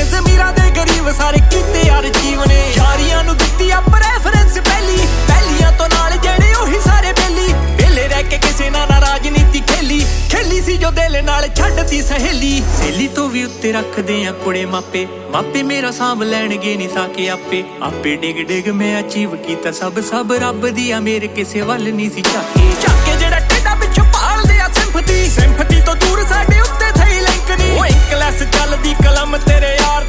ਜ਼ਮੀਰਾਂ ਦੇ ਗਰੀਬ ਸਾਰੇ ਕੀਤੇ ਯਾਰ ਜੀਵਨੇ ਯਾਰੀਆਂ ਨੂੰ ਦਿੱਤੀ ਆ ਪ੍ਰੈਫਰੈਂਸ ਪਹਿਲੀਆਂ ਤੋਂ ਨਾਲ ਜਿਹੜੇ ਉਹੀ ਸਾਰੇ ਬੇਲੇ ਰਹਿ ਕੇ ਕਿਸੇ ਨਾਲ ਨਾ ਰਾਜਨੀਤੀ ਖੇਲੀ ਸੀ ਜੋ ਦਿਲ ਨਾਲ ਛੱਡਦੀ ਸਹੇਲੀ ਤੋਂ ਵੀ ਉੱਤੇ ਰੱਖਦੇ ਆ ਕੁੜੇ ਮਾਪੇ ਮੇਰਾ ਸਾਂਭ ਲੈਣਗੇ ਨੀ ਸਾਕੇ ਆਪੇ ਡਿਗ ਮੈਂ ਅਚੀਵ ਕੀਤਾ ਸਭ ਰੱਬ ਦੀ ਆ ਮੇਰੇ ਕਿਸੇ ਵੱਲ ਨਹੀਂ ਸੀ ਝਾਕੇ ਜਿਹੜਾ ਟੇਡਾ ਪਿੱਛੋਂ ਭਾਲਦੇ ਆ ਸਿੰਪਥੀ ਤੋਂ ਦੂਰ ਸਾਡੇ ਉੱਤੇ ਥਈ ਲਿੰਕ ਨੀ ਓਏ ਕਲਾਸ ਚੱਲਦੀ ਕਲਮ ਤੇਰੇ ਯਾਰ